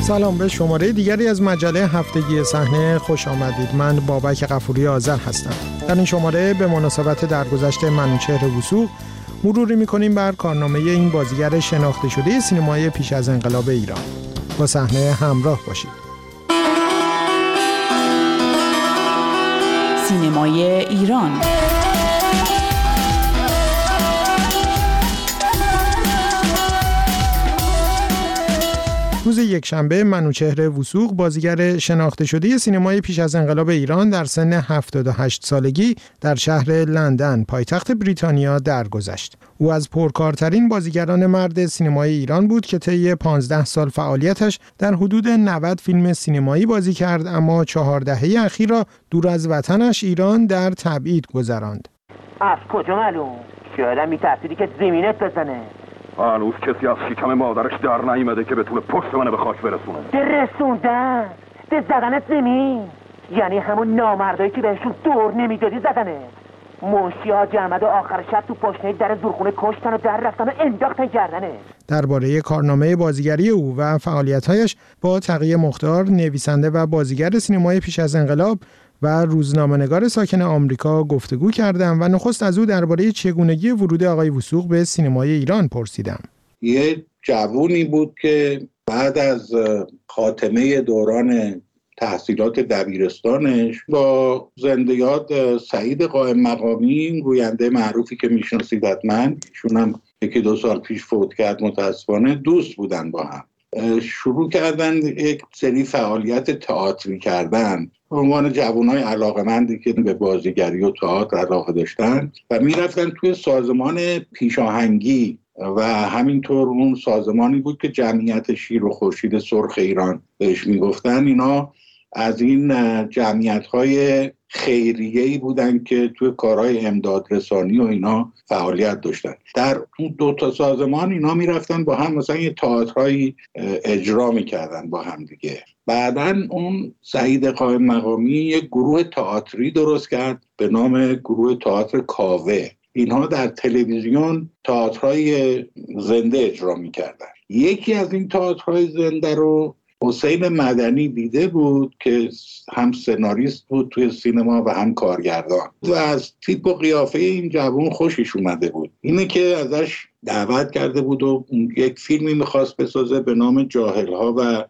سلام، به شماره دیگری از مجله هفتگی صحنه خوش آمدید. من بابک غفوری آذر هستم. در این شماره به مناسبت درگذشت منوچهر وثوق مروری می‌کنیم بر کارنامه این بازیگر شناخته شده سینمای پیش از انقلاب ایران. با صحنه همراه باشید. سینمای ایران. روز یکشنبه منوچهر وثوق، بازیگر شناخته شده سینمای پیش از انقلاب ایران، در سن 78 سالگی در شهر لندن پایتخت بریتانیا درگذشت. او از پرکارترین بازیگران مرد سینمای ایران بود که طی 15 سال فعالیتش در حدود 90 فیلم سینمایی بازی کرد، اما 4 دهه اخیر را دور از وطنش ایران در تبعید گذراند. از کجا معلوم؟ شاید می‌ترسیدی که زمینت بزنه. هنوز کسی از شکم مادرش در نیامده که بتونه پشت منو به خاک برسونه. رسوندن ده زدنت زمین، یعنی همون نامردایی که بهشون دور نمیدادی زدنه. منشی‌ها جمعه آخر شب تو پاشنه در زورخونه کشتن و در رفتن و انداختن گردنه. درباره کارنامه بازیگری او و فعالیت‌هایش با تقی مختار، نویسنده و بازیگر سینمای پیش از انقلاب و روزنامه‌نگار ساکن آمریکا گفتگو کردم و نخست از او درباره چگونگی ورود آقای وثوق به سینمای ایران پرسیدم. یه جوونی بود که بعد از خاتمه دوران تحصیلات دبیرستانش با زنده یاد سعید قائم مقامی، گوینده معروفی که میشناسید حتما، ایشون هم 1-2 سال پیش فوت کرد متاسفانه، دوست بودن با هم. شروع کردن یک سری فعالیت تئاتری کردن به عنوان جوانای علاقه‌مندی که به بازیگری و تئاتر علاقه داشتن و میرفتن توی سازمان پیشاهنگی و همینطور اون سازمانی بود که جمعیت شیر و خورشید سرخ ایران بهش میگفتن. اینا از این جمعیت‌های خیریه‌ای بودن که توی کارهای امدادرسانی و اینا فعالیت داشتن. در اون 2 سازمان اینا میرفتن با هم مثلا یه تئاترایی اجرا میکردن با هم دیگه. بعداً اون سعید قائم مقامی یک گروه تئاتری درست کرد به نام گروه تئاتر کاوه. اینها در تلویزیون تئاترهای زنده اجرا میکردن. یکی از این تئاترهای زنده رو حسین مدنی دیده بود که هم سناریست بود توی سینما و هم کارگردان و از تیپ و قیافه این جوان خوشش اومده بود. اینه که ازش دعوت کرده بود و یک فیلمی میخواست بسازه به نام جاهل‌ها و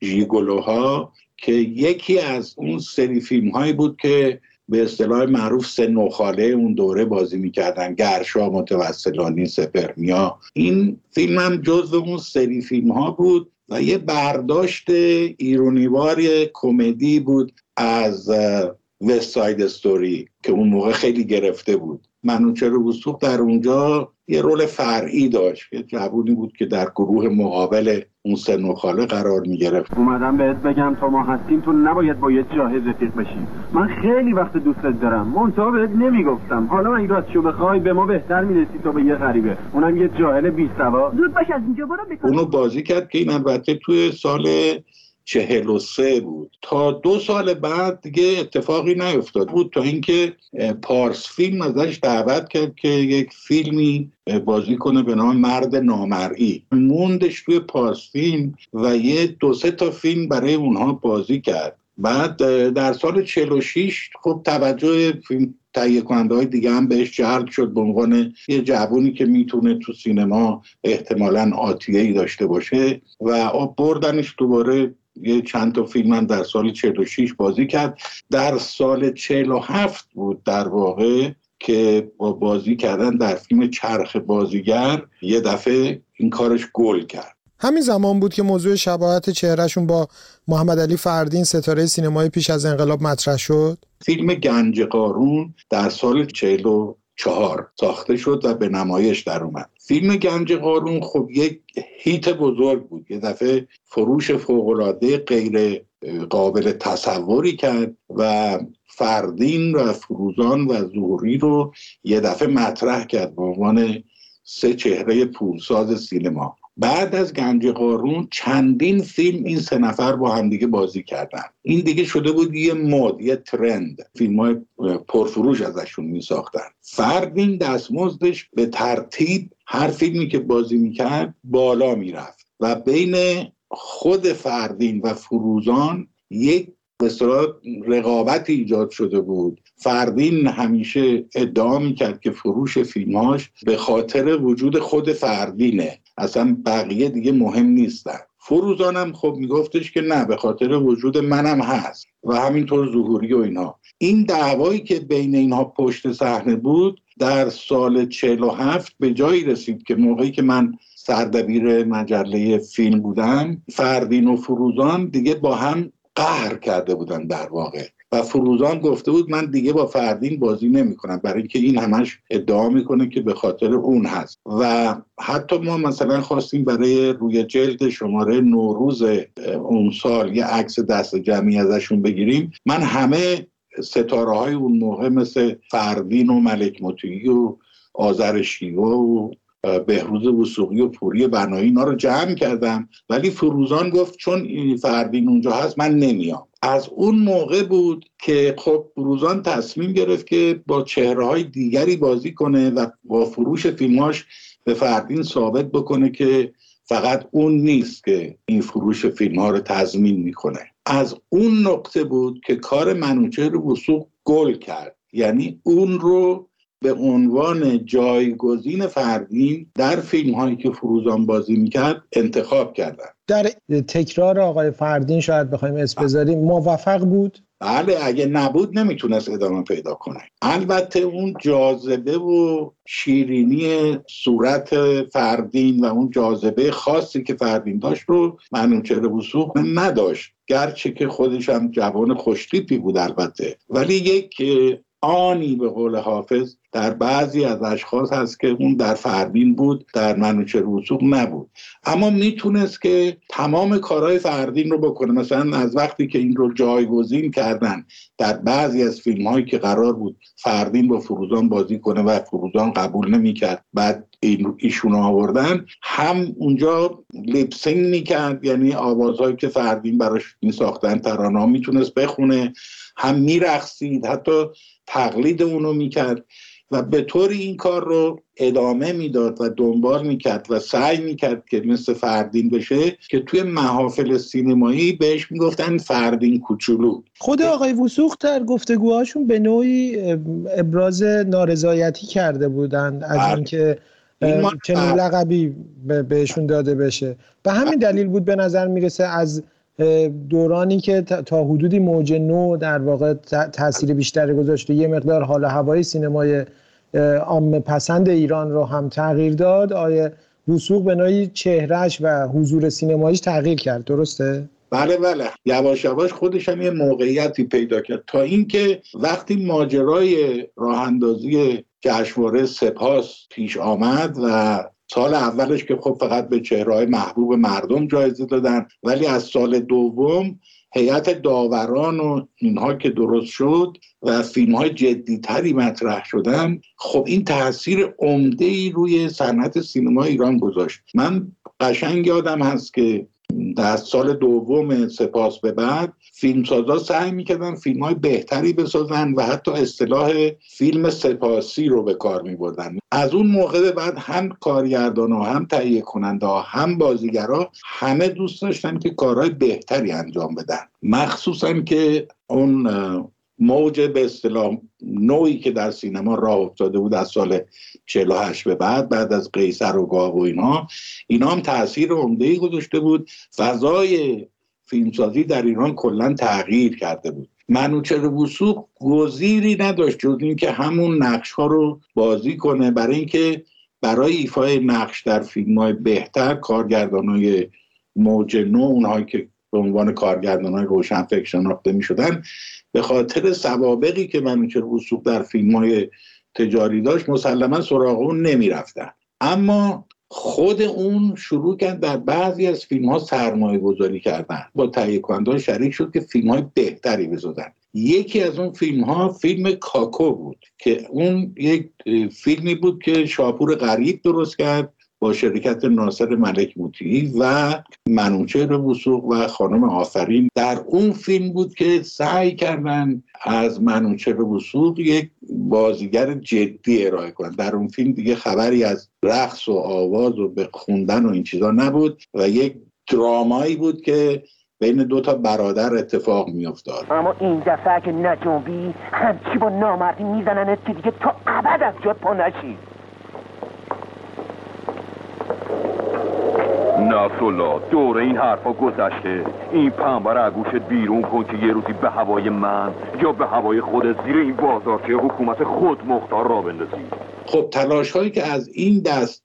ژیگولوها که یکی از اون سری فیلم‌هایی بود که به اصطلاح معروف سن و خاله اون دوره بازی میکردن، گرشا، متوسلانی، سپرمیا. این فیلم هم جزو اون سری فیلم‌ها بود و یه برداشت ایرونیوار کمدی بود از وست ساید استوری که اون موقع خیلی گرفته بود. منوچهر وثوق در اونجا یه رول فرعی داشت، یه جوونی بود که در گروه مقابل اون سن و خاله قرار میگرفت. اومدم بهت بگم تا ما هستیم تو نباید با یه جاهل رفیق بشی. من خیلی وقت دوستت دارم، منتها بهت نمیگفتم. حالا این راستشو بخوای به ما بهتر میرسی تا به یه غریبه، اونم یه جاهل بی سواد. زود باش از اینجا برو بکن. اونو بازی کرد که این البته توی سال 43 بود. تا 2 سال بعد دیگه اتفاقی نیفتاد بود تا اینکه پارس فیلم ازش دعوت کرد که یک فیلمی بازی کنه به نام مرد نامرئی. موندش توی پارس فیلم و یه 2-3 تا فیلم برای اونها بازی کرد. بعد در سال 46 خب توجه فیلم تهیه کننده های دیگه هم بهش جلب شد به عنوان یه جوونی که میتونه تو سینما احتمالاً آتیه‌ای داشته باشه و بردنش دوباره. یه چند تا فیلم هم در سال 46 بازی کرد. در سال 47 بود در واقع که با بازی کردن در فیلم چرخ بازیگر یه دفعه این کارش گل کرد. همین زمان بود که موضوع شباهت چهرهشون با محمد علی فردین، ستاره سینمای پیش از انقلاب، مطرح شد. فیلم گنج قارون در سال 44 ساخته شد و به نمایش در اومد. فیلم گنج قارون خب یک هیت بزرگ بود، یه دفعه فروش فوق‌العاده غیر قابل تصوری کرد و فردین و فروزان و زهری رو یه دفعه مطرح کرد به عنوان 3 چهره پولساز سینما. بعد از گنج قارون چندین فیلم این 3 نفر با هم دیگه بازی کردن. این دیگه شده بود یه مد، یه ترند، فیلم‌های پرفروش ازشون می‌ساختن. فردین دستمزدش به ترتیب هر فیلمی که بازی می‌کرد بالا می‌رفت و بین خود فردین و فروزان یک به اصطلاح رقابتی ایجاد شده بود. فردین همیشه ادعا میکرد که فروش فیلماش به خاطر وجود خود فردینه، اصلا بقیه دیگه مهم نیستن. فروزان هم خب میگفتش که نه، به خاطر وجود منم هست و همینطور ظهوری و اینها. این دعوایی که بین اینها پشت صحنه بود در سال 47 به جایی رسید که موقعی که من سردبیر مجله فیلم بودم، فردین و فروزان دیگه با هم قهر کرده بودن در واقع، و فروزان گفته بود من دیگه با فردین بازی نمی کنم، برای اینکه این همش ادعا میکنه که به خاطر اون هست. و حتی ما مثلا خواستیم برای روی جلد شماره نوروز اون سال یه عکس دست جمعی ازشون بگیریم. من همه ستاره های اون موقع مثل فردین و ملک مطیعی و آذر شیوا و بهروز وثوقی و پوری بنایی اینا رو جمع کردم، ولی فروزان گفت چون فردین اونجا هست من نمیام. از اون موقع بود که خب فروزان تصمیم گرفت که با چهره‌های دیگری بازی کنه و با فروش فیلماش به فردین ثابت بکنه که فقط اون نیست که این فروش فیلم‌ها رو تضمین میکنه. از اون نقطه بود که کار منوچهر وثوق گل کرد، یعنی اون رو به عنوان جایگزین فردین در فیلم‌هایی که فروزان بازی میکرد انتخاب کردن. در تکرار آقای فردین شاید بخوایم اسم بذاریم موفق بود؟ بله، اگه نبود نمیتونست ادامه پیدا کنه. البته اون جاذبه و شیرینی صورت فردین و اون جاذبه خاصی که فردین داشت رو منوچهر وثوق نداشت، گرچه که خودش هم جوان خوشتیپی بود البته، ولی یک آنی به قول حافظ در بعضی از اشخاص هست که اون در فردین بود، در منوچهر وثوق نبود. اما میتونست که تمام کارهای فردین رو بکنه. مثلا از وقتی که این رو جایگزین کردن در بعضی از فیلم هایی که قرار بود فردین با فروزان بازی کنه و فروزان قبول نمیکرد، بعد ایشون آوردن، هم اونجا لیپسینگ میکرد، یعنی آوازهایی که فردین براش میساختن ترانه‌ها میتونست بخونه، هم میرقصید، حتی تقلید اونو میکرد و به طوری این کار رو ادامه میداد و دنبال میکرد و سعی میکرد که مثل فردین بشه که توی محافل سینمایی بهش میگفتن فردین کوچولو. خود آقای وثوق در گفتگوهاشون به نوعی ابراز نارضایتی کرده بودند از اینکه چنین لقبی بهشون داده بشه. به همین دلیل بود به نظر میرسه از دورانی که تا حدودی موج نو در واقع تاثیر بیشتری گذاشته، یه مقدار حال و هوای سینمای عامه پسند ایران رو هم تغییر داد، آیه وثوق به نوعی چهرهش و حضور سینماییش تغییر کرد. درسته؟ بله یواش یواش خودش هم یه موقعیتی پیدا کرد، تا اینکه وقتی ماجرای راه اندازی جشنواره سپاس پیش آمد و سال اولش که خب فقط به چهره‌های محبوب مردم جایزه دادن، ولی از سال دوم هیئت داوران و اینها که درست شد و فیلم‌های جدی‌تری مطرح شدن، خب این تاثیر عمده‌ای روی صنعت سینما ایران گذاشت. من قشنگ یادم هست که در سال دوم سپاس به بعد فیلمسازا سعی می‌کردن فیلم‌های بهتری بسازن و حتی اصطلاح فیلم سپاسی رو به کار می‌بردن. از اون موقع به بعد هم کارگردان‌ها، هم تهیه کننده‌ها، هم بازیگرا همه دوست داشتن که کارهای بهتری انجام بدن، مخصوصاً که اون موج به اصطلاح نوعی که در سینما راه افتاده بود از سال 48 به بعد از قیصر و گاو و اینا هم تأثیر عمده‌ای گذاشته بود. فضای فیلمسازی در ایران کلاً تغییر کرده بود. منوچهر وثوق گزیری نداشت جز این که همون نقش‌ها رو بازی کنه، برای اینکه برای ایفای نقش در فیلم‌های بهتر کارگردانای موج نو، اونهایی که به عنوان کارگردانای روشنفکر شناخته می‌شدن، به خاطر سوابقی که منوچهر وثوق در فیلم‌های تجاری داشت مسلماً سراغ اون نمی‌رفتن. اما خود اون شروع کرد در بعضی از فیلم‌ها سرمایه گذاری کردن، با تهیه کننده‌ها شریک شد که فیلم‌های بهتری بسازن. یکی از اون فیلم‌ها فیلم کاکو بود که اون یک فیلمی بود که شاپور غریب درست کرد با شرکت ناصر ملک مطیعی و منوچهر وثوق و خانم آفرین. در اون فیلم بود که سعی کردن از منوچهر وثوق یک بازیگر جدی ارائه کنن. در اون فیلم دیگه خبری از رقص و آواز و به خوندن و این چیزا نبود و یک درامایی بود که بین دو تا برادر اتفاق میافتاد. اما این دفعه که نجنبی همچی با نامردی میزننت که دیگه تا ابد از جات پا نشی. نصرالله، دوره این حرفا گذشته. این پنبه رو از گوشت بیرون کن که یه روزی به هوای من یا به هوای خودت زیر این بازارچه حکومت خود مختار را بندازی. خب تلاش هایی که از این دست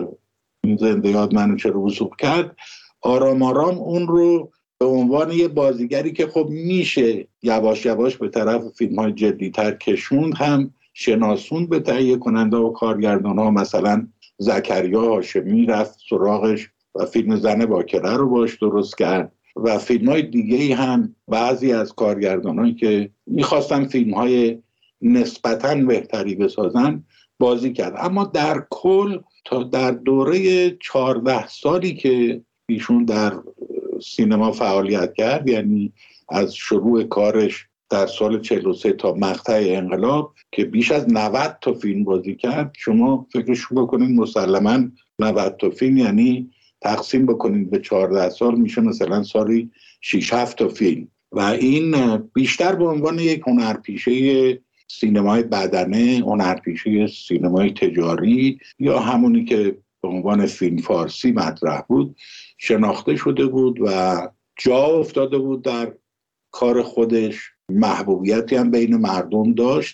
زنده یاد منوچهر وثوق کرد، آرام آرام اون رو به عنوان یه بازیگری که خب میشه یواش یواش به طرف فیلم های جدی‌تر کشوند هم شناسوند به تهیه کننده و کارگردان ها. مثلا زکریا هاشمی رفت سراغش و فیلم زن باکره رو باش درست کرد و فیلم های دیگه هم بعضی از کارگردانایی که میخواستن فیلم های نسبتاً بهتری بسازن بازی کرد. اما در کل تا در دوره 14 سالی که ایشون در سینما فعالیت کرد، یعنی از شروع کارش در سال 43 تا مقطع انقلاب که بیش از 90 تا فیلم بازی کرد، شما فکرش بکنید مسلماً 90 تا فیلم یعنی تقسیم بکنید به 14 سال میشه مثلا سالی 6-7 تا فیلم و این بیشتر به عنوان یک هنرپیشه سینمای بدنه، هنرپیشه سینمای تجاری یا همونی که به عنوان فیلم فارسی مطرح بود شناخته شده بود و جا افتاده بود در کار خودش، محبوبیتی هم بین مردم داشت،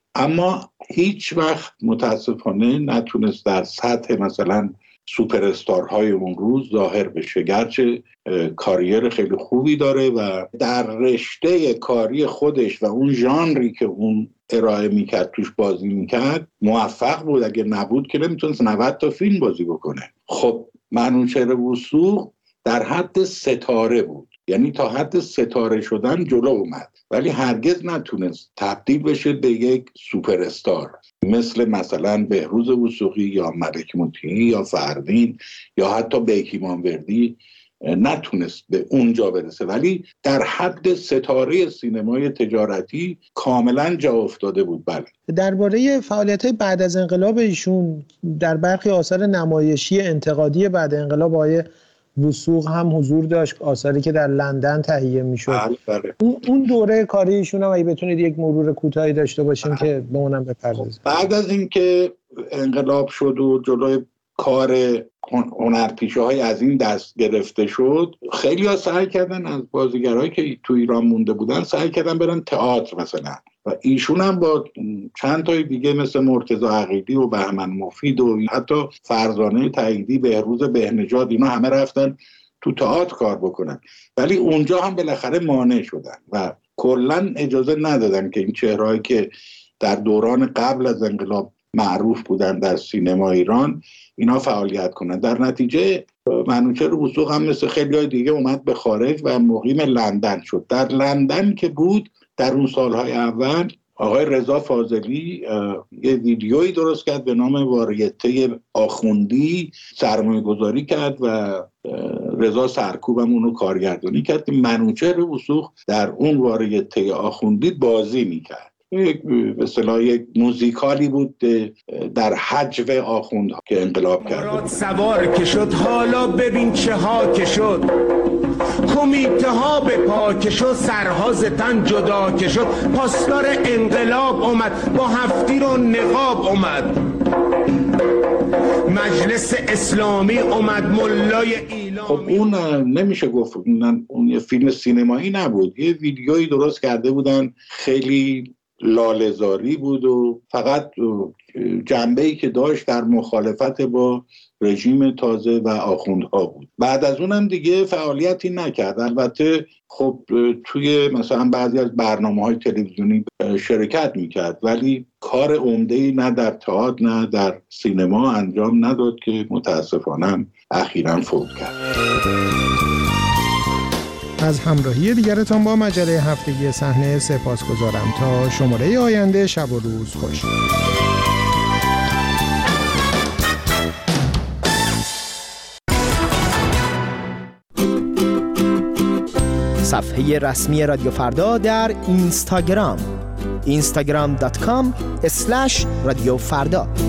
اما هیچ وقت متاسفانه نتونست در سطح مثلا سوپر استارهای اون روز ظاهر بشه، گرچه کاریر خیلی خوبی داره و در رشته کاری خودش و اون ژانری که اون ارائه میکرد توش بازی میکرد موفق بود. اگه نبود که نمیتونست 90 تا فیلم بازی بکنه. خب منوچهر وثوق در حد ستاره بود، یعنی تا حد ستاره شدن جلو اومد ولی هرگز نتونست تبدیل بشه به یک سوپر استار مثلا بهروز وثوقی یا ملک مطیعی یا فروین یا حتی بیکیمانوردی نتونست به اونجا برسه، ولی در حد ستاره سینمای تجارتی کاملا جا افتاده بود. بله. درباره فعالیت‌های بعد از انقلاب ایشون در برخی آثار نمایشی انتقادی بعد انقلاب آقای وثوق هم حضور داشت، آثاری که در لندن تهیه میشد. بله. اون دوره کاری ایشون هم اگه بتونید یک مرور کوتاهی داشته باشیم که به اونم بپردازیم. بعد از اینکه انقلاب شد و جلوی کار هنرپیشه‌های از این دست گرفته شد، خیلی ها سعی کردن از بازیگرایی که تو ایران مونده بودن سعی کردن برن تئاتر مثلا و ایشون هم با چند تای دیگه مثل مرتضی عقیلی و بهمن مفید و حتی فرزانه تاییدی، بهروز بهنژاد، اینا همه رفتن تو تئاتر کار بکنن ولی اونجا هم بالاخره مانع شدن و کلا اجازه ندادن که این چهرهایی که در دوران قبل از انقلاب معروف بودن در سینما ایران اینا فعالیت کنن. در نتیجه منوچهر وثوق هم مثل خیلی دیگه اومد به خارج و مقیم لندن شد. در لندن که بود در اون سالهای اول آقای رضا فاضلی یه ویدیویی درست کرد به نام واریته آخوندی، سرمایه گذاری کرد و رضا سرکوب هم اونو کارگردانی کرد. منوچهر وثوق در اون واریته آخوندی بازی میکرد. به اصطلاح یک موزیکالی بود در حجو آخوندها که انقلاب کرد. سوار که شد حالا ببین چه ها که شد، کمیته ها به پا که شد، سرها ز تن جدا که شد، پاسدار انقلاب اومد با هفتیر و نقاب اومد، مجلس اسلامی اومد ملای ایلامی. خب اون نمیشه گفت اون یه فیلم سینمایی نبود، یه ویدیویی درست کرده بودن خیلی لاله‌زاری بود و فقط جنبه‌ای که داشت در مخالفت با رژیم تازه و آخوندها بود. بعد از اونم دیگه فعالیتی نکرد. البته خب توی مثلا بعضی از برنامه‌های تلویزیونی شرکت میکرد ولی کار عمده‌ای نه در تئاتر نه در سینما انجام نداد که متاسفانه اخیراً فوت کرد. از همراهی دیگرتان با مجله هفتگی صحنه سپاسگزارم. تا شماره آینده شب و روز خوش. صفحه رسمی رادیو فردا در اینستاگرام instagram.com/رادیو فردا